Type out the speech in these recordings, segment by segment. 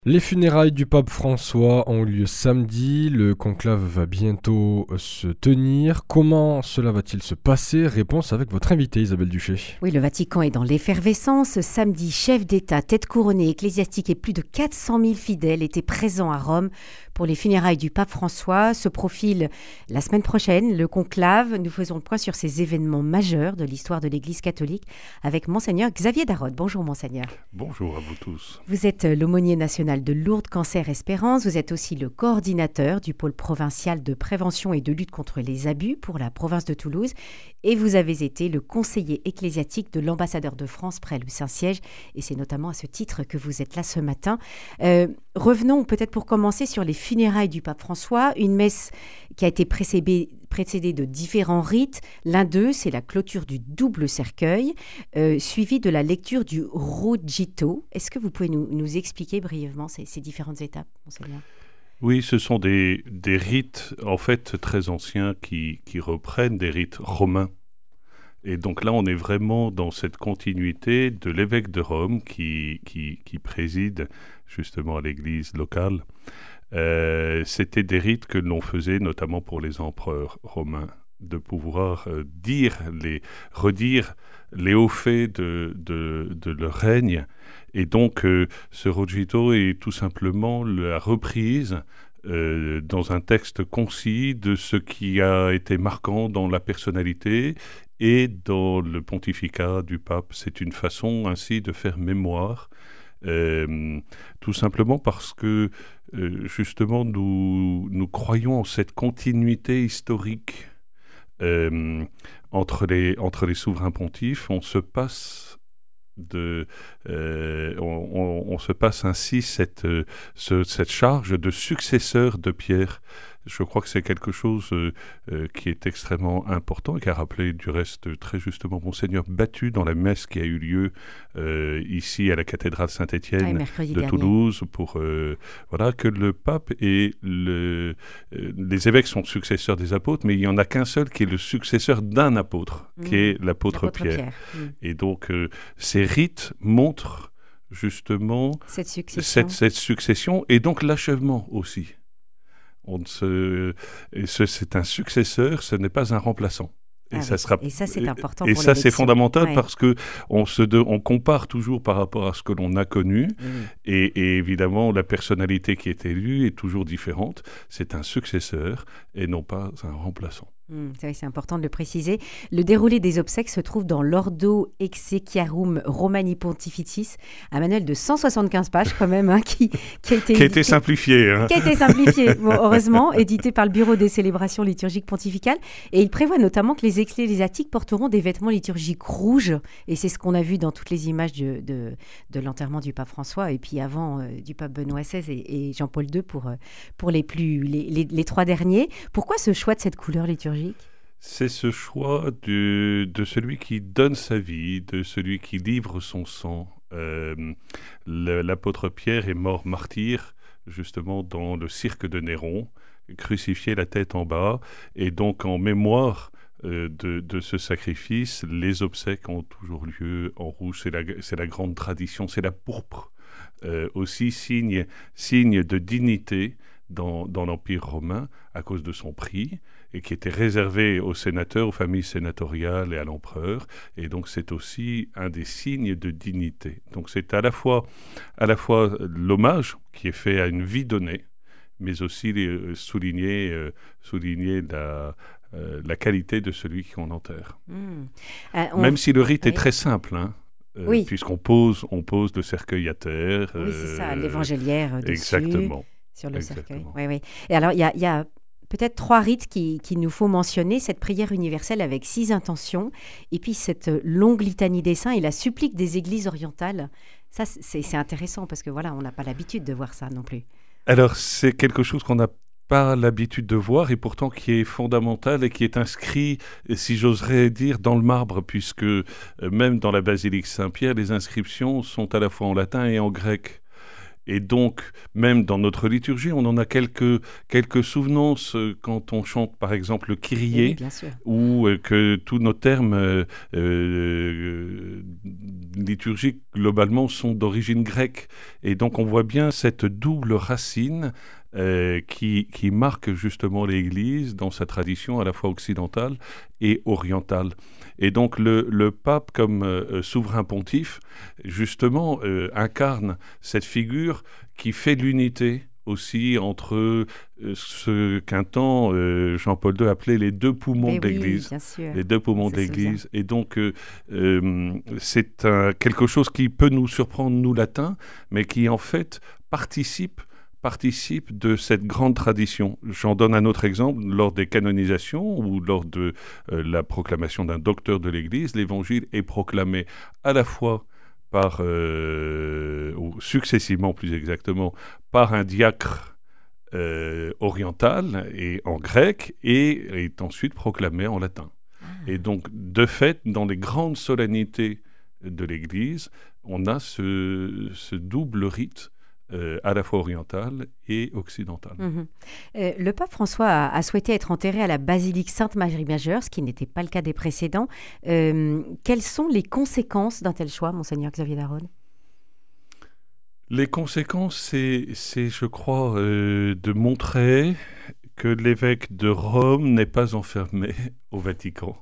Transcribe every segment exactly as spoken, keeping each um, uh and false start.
Les funérailles du pape François ont eu lieu samedi, le conclave va bientôt se tenir. Comment cela va-t-il se passer? Réponse avec votre invitée Isabelle Duché. Oui, le Vatican est dans l'effervescence. Samedi, chef d'État, tête couronnée, ecclésiastique et plus de quatre cent mille fidèles étaient présents à Rome pour les funérailles du pape François. Se profile la semaine prochaine le conclave. Nous faisons le point sur ces événements majeurs de l'histoire de l'Église catholique avec Monseigneur Xavier Darod. Bonjour Monseigneur. Bonjour à vous tous. Vous êtes l'aumônier national de Lourdes Cancer Espérance. Vous êtes aussi le coordinateur du pôle provincial de prévention et de lutte contre les abus pour la province de Toulouse. Et vous avez été le conseiller ecclésiastique de l'ambassadeur de France près le Saint-Siège. Et c'est notamment à ce titre que vous êtes là ce matin. Euh, revenons peut-être pour commencer sur les funérailles du pape François. Une messe qui a été précédée précédé de différents rites. L'un d'eux, c'est la clôture du double cercueil, euh, suivi de la lecture du Rogito. Est-ce que vous pouvez nous, nous expliquer brièvement ces, ces différentes étapes, Monseigneur ? Oui, ce sont des, des rites, en fait, très anciens qui, qui reprennent des rites romains. Et donc là, on est vraiment dans cette continuité de l'évêque de Rome qui, qui, qui préside justement à l'église locale. Euh, c'était des rites que l'on faisait notamment pour les empereurs romains, de pouvoir euh, dire les, redire les hauts faits de, de, de leur règne. Et donc, euh, ce Rogito est tout simplement la reprise euh, dans un texte concis de ce qui a été marquant dans la personnalité et dans le pontificat du pape. C'est une façon ainsi de faire mémoire, euh, tout simplement parce que Euh, justement, nous, nous croyons en cette continuité historique euh, entre, les, entre les souverains pontifes. On se passe, de, euh, on, on, on se passe ainsi cette, euh, ce, cette charge de successeur de Pierre. Je crois que c'est quelque chose euh, euh, qui est extrêmement important et qu'a rappelé du reste très justement Monseigneur Battu dans la messe qui a eu lieu euh, ici à la cathédrale Saint-Étienne ouais, de dernier. Toulouse, pour euh, voilà, que le pape et le, euh, les évêques sont successeurs des apôtres, mais il n'y en a qu'un seul qui est le successeur d'un apôtre, mmh. qui est l'apôtre, l'apôtre Pierre. Pierre. Mmh. Et donc euh, ces rites montrent justement cette succession. Cette, cette succession et donc l'achèvement aussi. On se, et ce, c'est un successeur, ce n'est pas un remplaçant. Et, ah ça, oui. sera, et ça, c'est important et pour ça, c'est fondamental ouais. parce qu'on se de, on compare toujours par rapport à ce que l'on a connu. Mmh. Et, et évidemment, la personnalité qui est élue est toujours différente. C'est un successeur et non pas un remplaçant. Mmh, c'est vrai, c'est important de le préciser. Le déroulé des obsèques se trouve dans l'Ordo Exequiarum Romani Pontificis, un manuel de cent soixante-quinze pages quand même, hein, qui, qui a été, qui a été simplifié. Hein. Qui a été simplifié, bon, heureusement, édité par le Bureau des célébrations liturgiques pontificales. Et il prévoit notamment que les ecclésiastiques porteront des vêtements liturgiques rouges. Et c'est ce qu'on a vu dans toutes les images de, de, de l'enterrement du pape François et puis avant euh, du pape Benoît seize et, et Jean-Paul deux pour, euh, pour les, plus, les, les, les trois derniers. Pourquoi ce choix de cette couleur liturgique ? C'est ce choix de, de celui qui donne sa vie, de celui qui livre son sang. Euh, le, l'apôtre Pierre est mort martyr, justement, dans le cirque de Néron, crucifié la tête en bas. Et donc, en mémoire euh, de, de ce sacrifice, les obsèques ont toujours lieu en rouge. C'est la, c'est la grande tradition, c'est la pourpre. Euh, aussi, signe, signe de dignité dans, dans l'Empire romain, à cause de son prix, et qui était réservé aux sénateurs, aux familles sénatoriales et à l'empereur. Et donc, c'est aussi un des signes de dignité. Donc, c'est à la fois, à la fois l'hommage qui est fait à une vie donnée, mais aussi les, souligner, euh, souligner la, euh, la qualité de celui qu'on enterre. Mmh. Euh, on... Même si le rite oui. est très simple, hein, euh, oui. puisqu'on pose, on pose le cercueil à terre. Oui, c'est euh, ça, l'évangéliaire dessus. Exactement. Sur le Exactement. cercueil. Oui, oui. Et alors, il y a... Y a... peut-être trois rites qu'il qui nous faut mentionner, cette prière universelle avec six intentions, et puis cette longue litanie des saints et la supplique des églises orientales. Ça, c'est, c'est intéressant parce que voilà, on n'a pas l'habitude de voir ça non plus. Alors, c'est quelque chose qu'on n'a pas l'habitude de voir et pourtant qui est fondamental et qui est inscrit, si j'oserais dire, dans le marbre, puisque euh, même dans la basilique Saint-Pierre, les inscriptions sont à la fois en latin et en grec. et donc, même dans notre liturgie, on en a quelques, quelques souvenances euh, quand on chante, par exemple, le Kyrie, oui, bien sûr. ou euh, que tous nos termes euh, euh, liturgiques, globalement, sont d'origine grecque. Et donc, on voit bien cette double racine euh, qui, qui marque justement l'Église dans sa tradition à la fois occidentale et orientale. Et donc, le, le pape, comme euh, souverain pontife, justement, euh, incarne cette figure qui fait l'unité aussi entre euh, ce qu'un temps euh, Jean-Paul deux appelait les deux poumons Mais de l'Église. Oui, bien sûr. Les deux poumons On de se l'Église. souvient. Et donc, euh, euh, c'est un, quelque chose qui peut nous surprendre, nous latins, mais qui en fait participe participe de cette grande tradition. J'en donne un autre exemple. Lors des canonisations ou lors de euh, la proclamation d'un docteur de l'Église, l'Évangile est proclamé à la fois par, euh, ou successivement plus exactement, par un diacre euh, oriental et en grec, et est ensuite proclamé en latin. Ah. Et donc, de fait, dans les grandes solennités de l'Église, on a ce, ce double rite Euh, à la fois orientale et occidentale. Mmh. Euh, le pape François a, a souhaité être enterré à la basilique Sainte-Marie-Majeure, ce qui n'était pas le cas des précédents. Euh, quelles sont les conséquences d'un tel choix, Monseigneur Xavier Daronne? Les conséquences, c'est, c'est je crois, euh, de montrer que l'évêque de Rome n'est pas enfermé au Vatican.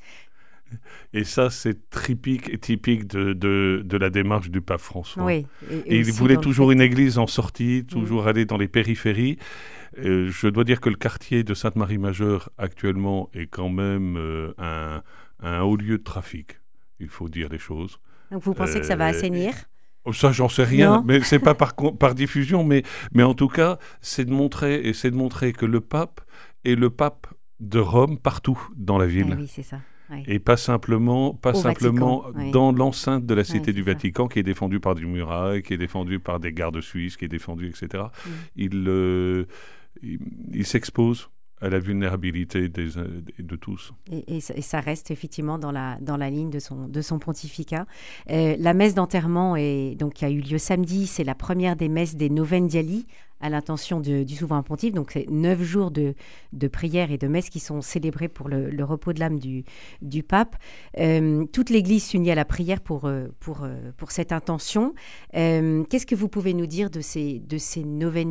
Et ça, c'est typique, typique de, de, de la démarche du pape François. Oui, et, et et il voulait toujours fait... une église en sortie, toujours mmh. aller dans les périphéries. Euh, je dois dire que le quartier de Sainte-Marie-Majeure, actuellement, est quand même euh, un, un haut lieu de trafic. Il faut dire les choses. Donc vous pensez euh, que ça va assainir ? Ça, j'en sais rien, non. mais c'est pas par, par diffusion, mais, mais en tout cas, c'est de montrer, et c'est de montrer que le pape est le pape de Rome partout dans la ville. Ah oui, c'est ça. Oui. Et pas simplement, pas simplement Vatican, dans oui. l'enceinte de la cité oui, du ça. Vatican, qui est défendue par des murailles, qui est défendue par des gardes suisses, qui est défendue, et cetera. Mm. Il, euh, il, il s'expose à la vulnérabilité des, de tous. Et, et, et ça reste effectivement dans la, dans la ligne de son, de son pontificat. Euh, la messe d'enterrement est, donc, qui a eu lieu samedi, c'est la première des messes des Novendiali à l'intention de, du souverain pontife. Donc, c'est neuf jours de, de prières et de messes qui sont célébrés pour le, le repos de l'âme du, du pape. Euh, toute l'Église s'unit à la prière pour, pour, pour cette intention. Euh, qu'est-ce que vous pouvez nous dire de ces, de ces Novendiali ?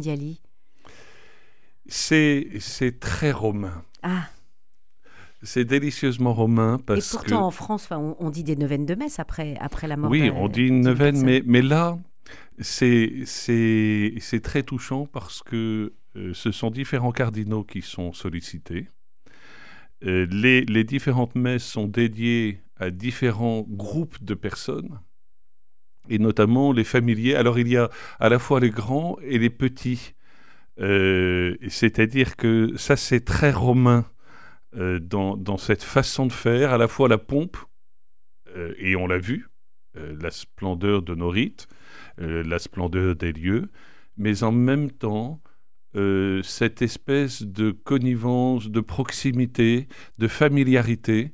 C'est, c'est très romain. Ah. C'est délicieusement romain parce que... Et pourtant, que... en France, on, on dit des neuvaines de messe après, après la mort. Oui, de, on dit une neuvaine, mais, mais là, c'est, c'est, c'est très touchant parce que euh, ce sont différents cardinaux qui sont sollicités. Euh, les, les différentes messes sont dédiées à différents groupes de personnes, et notamment les familiers. Alors, il y a à la fois les grands et les petits. Euh, c'est-à-dire que ça, c'est très romain euh, dans, dans cette façon de faire, à la fois la pompe, euh, et on l'a vu, euh, la splendeur de nos rites, euh, la splendeur des lieux, mais en même temps, euh, cette espèce de connivence, de proximité, de familiarité.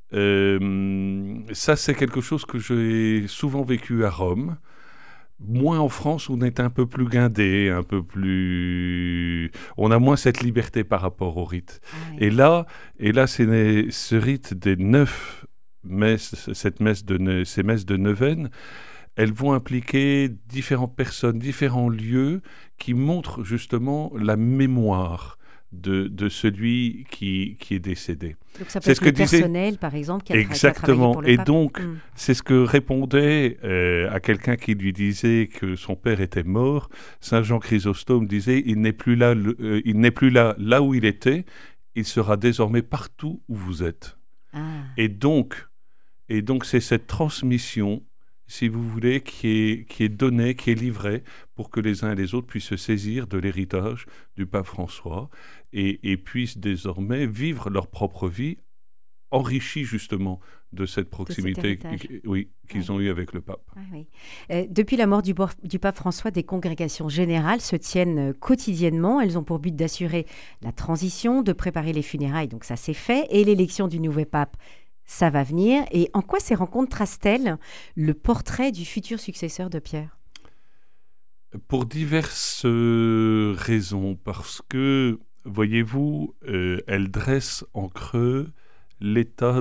Euh, ça, c'est quelque chose que j'ai souvent vécu à Rome. Moins en France, où on est un peu plus guindé, un peu plus... On a moins cette liberté par rapport au rite. Ah oui. Et là, et là c'est ce rite des neuf messes, cette messe de, ces messes de neuvaine, elles vont impliquer différentes personnes, différents lieux qui montrent justement la mémoire de, de celui qui, qui est décédé. Donc ça peut c'est être ce le que disait... personnel, par exemple, qui a, Exactement. Qui a travaillé pour le et pape. donc, mm. c'est ce que répondait euh, à quelqu'un qui lui disait que son père était mort. Saint Jean Chrysostome disait, il n'est plus là, le, euh, il n'est plus là, là où il était, il sera désormais partout où vous êtes. Ah. Et donc, et donc, c'est cette transmission, si vous voulez, qui est, qui est donnée, qui est livrée pour que les uns et les autres puissent se saisir de l'héritage du pape François et, et puissent désormais vivre leur propre vie enrichie justement de cette proximité de cet qu', oui, qu'ils oui. ont eue avec le pape. Ah, oui. euh, depuis la mort du, du pape François, des congrégations générales se tiennent quotidiennement. Elles ont pour but d'assurer la transition, de préparer les funérailles, donc ça c'est fait, et l'élection du nouveau pape. Ça va venir. Et en quoi ces rencontres tracent-elles le portrait du futur successeur de Pierre ? Pour diverses euh, raisons, parce que, voyez-vous, euh, elle dresse en creux l'état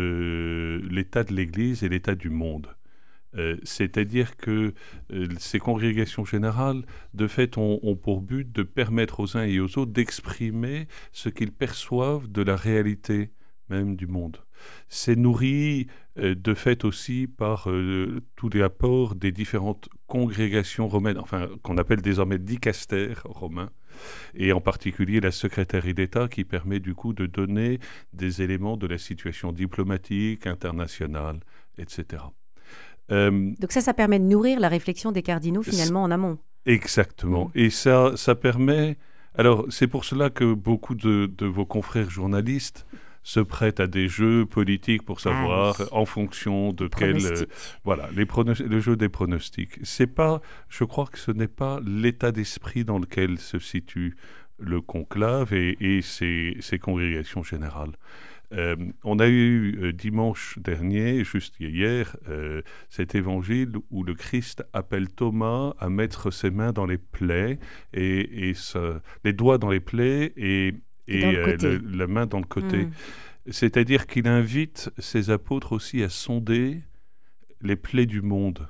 de, l'état de l'Église et l'état du monde. Euh, c'est-à-dire que euh, ces congrégations générales, de fait, ont, ont pour but de permettre aux uns et aux autres d'exprimer ce qu'ils perçoivent de la réalité même du monde. C'est nourri euh, de fait aussi par euh, tous les apports des différentes congrégations romaines, enfin qu'on appelle désormais dicastères romains, et en particulier la secrétairie d'État qui permet du coup de donner des éléments de la situation diplomatique, internationale, et cetera. Euh, Donc ça, ça permet de nourrir la réflexion des cardinaux finalement en amont. Exactement. Mmh. Et ça, ça permet... Alors, c'est pour cela que beaucoup de, de vos confrères journalistes se prêtent à des jeux politiques pour savoir ah oui. en fonction de quel... Euh, voilà, les pronos- le jeu des pronostics. C'est pas... Je crois que ce n'est pas l'état d'esprit dans lequel se situe le conclave et, et ses, ses congrégations générales. Euh, on a eu euh, dimanche dernier, juste hier, euh, cet évangile où le Christ appelle Thomas à mettre ses mains dans les plaies, et, et ce, les doigts dans les plaies et, et, et euh, le, la main dans le côté. Mmh. C'est-à-dire qu'il invite ses apôtres aussi à sonder les plaies du monde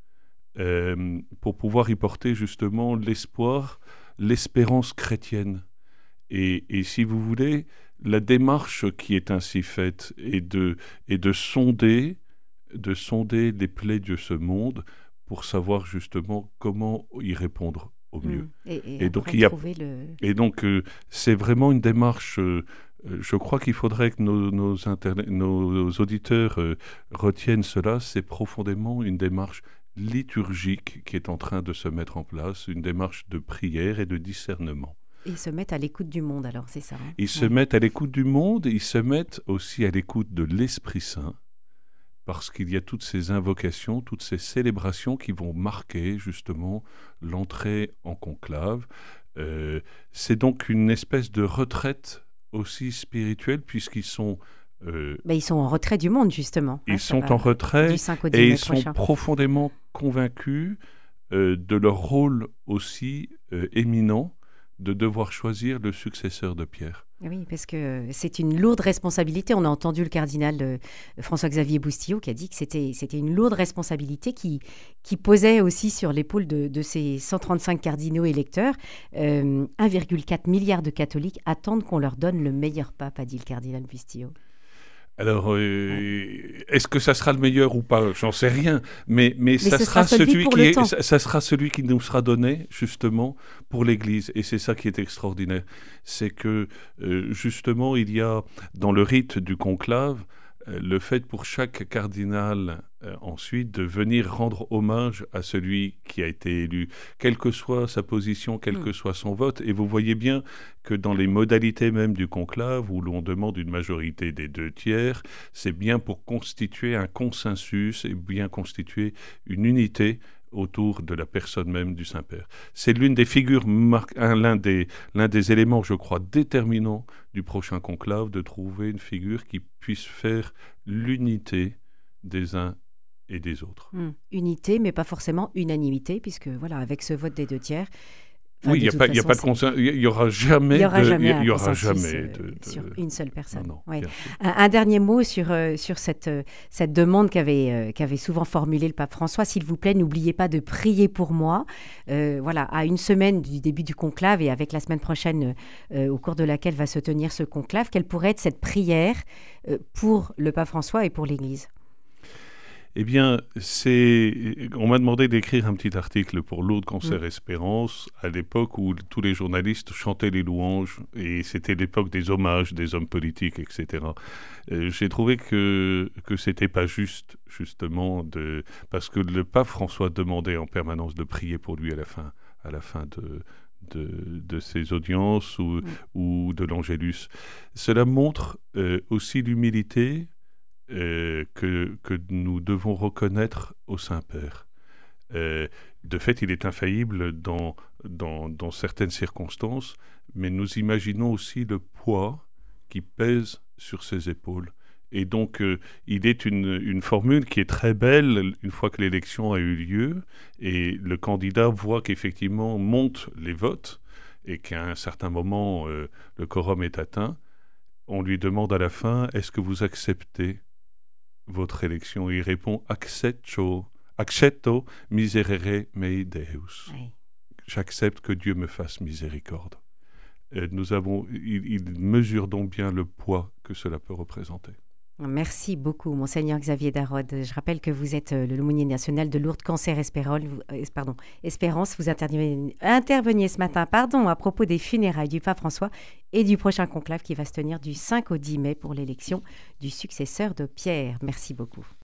euh, pour pouvoir y porter justement l'espoir, l'espérance chrétienne. Et, et si vous voulez, la démarche qui est ainsi faite est de, est de sonder, de sonder les plaies de ce monde pour savoir justement comment y répondre au mieux. Mmh. Et, et, et, donc, il y a, le... et donc, euh, c'est vraiment une démarche. Euh, je crois qu'il faudrait que nos, nos, interne- nos auditeurs euh, retiennent cela. C'est profondément une démarche liturgique qui est en train de se mettre en place, une démarche de prière et de discernement. Ils se mettent à l'écoute du monde, alors, c'est ça hein? Ils ouais. se mettent à l'écoute du monde, ils se mettent aussi à l'écoute de l'Esprit Saint, parce qu'il y a toutes ces invocations, toutes ces célébrations qui vont marquer justement l'entrée en conclave. Euh, c'est donc une espèce de retraite aussi spirituelle, puisqu'ils sont... Euh, bah, ils sont en retrait du monde, justement. Ils hein, sont en retrait et ils sont prochain. profondément convaincus euh, de leur rôle aussi euh, éminent de devoir choisir le successeur de Pierre. Oui, parce que c'est une lourde responsabilité. On a entendu le cardinal euh, François-Xavier Boustillot qui a dit que c'était, c'était une lourde responsabilité qui, qui posait aussi sur l'épaule de, de ces cent trente-cinq cardinaux électeurs. Euh, un virgule quatre milliard de catholiques attendent qu'on leur donne le meilleur pape, a dit le cardinal Boustillot. Alors, euh, est-ce que ça sera le meilleur ou pas ? J'en sais rien. Mais, mais, mais ça, sera sera celui qui est, ça, ça sera celui qui nous sera donné, justement, pour l'Église. Et c'est ça qui est extraordinaire. C'est que, euh, justement, il y a, dans le rite du conclave, euh, le fait pour chaque cardinal, euh, ensuite, de venir rendre hommage à celui qui a été élu, quelle que soit sa position, quel mmh. que soit son vote. Et vous voyez bien que dans les modalités même du conclave, où l'on demande une majorité des deux tiers, c'est bien pour constituer un consensus et bien constituer une unité autour de la personne même du Saint-Père. C'est l'une des figures, mar- l'un des, l'un des éléments, je crois, déterminants du prochain conclave, de trouver une figure qui puisse faire l'unité des uns et des autres. Mmh. Unité, mais pas forcément unanimité, puisque voilà, avec ce vote des deux tiers... Enfin, oui, il n'y a, a pas de consensus. Il n'y aura jamais, il y aura de, jamais, il y aura jamais de, de, sur une seule personne. Non, non, ouais. un, un dernier mot sur, euh, sur cette, euh, cette demande qu'avait, euh, qu'avait souvent formulée le pape François. S'il vous plaît, n'oubliez pas de prier pour moi. Euh, voilà, à une semaine du début du conclave et avec la semaine prochaine euh, au cours de laquelle va se tenir ce conclave, quelle pourrait être cette prière euh, pour le pape François et pour l'Église ? Eh bien, c'est... on m'a demandé d'écrire un petit article pour Lourdes Cancer mmh. Espérance, à l'époque où tous les journalistes chantaient les louanges, et c'était l'époque des hommages des hommes politiques, et cetera. Euh, j'ai trouvé que, que c'était pas juste, justement, de... parce que le pape François demandait en permanence de prier pour lui à la fin, à la fin de... De, de ces audiences ou, mmh. ou de l'Angélus. Cela montre euh, aussi l'humilité euh, que, que nous devons reconnaître au Saint-Père. Euh, de fait, il est infaillible dans, dans, dans certaines circonstances, mais nous imaginons aussi le poids qui pèse sur ses épaules. Et donc, euh, il est une, une formule qui est très belle une fois que l'élection a eu lieu et le candidat voit qu'effectivement montent les votes et qu'à un certain moment, euh, le quorum est atteint. On lui demande à la fin, est-ce que vous acceptez votre élection? Et il répond, accetto, accetto miserere mei Deus. Oui. J'accepte que Dieu me fasse miséricorde. Et nous avons, il, il mesure donc bien le poids que cela peut représenter. Merci beaucoup, Monseigneur Xavier Darod. Je rappelle que vous êtes le l'aumônier national de Lourdes Cancer Espérol, euh, pardon, Espérance. Vous interveniez, interveniez ce matin pardon, à propos des funérailles du pape François et du prochain conclave qui va se tenir du cinq au dix mai pour l'élection du successeur de Pierre. Merci beaucoup.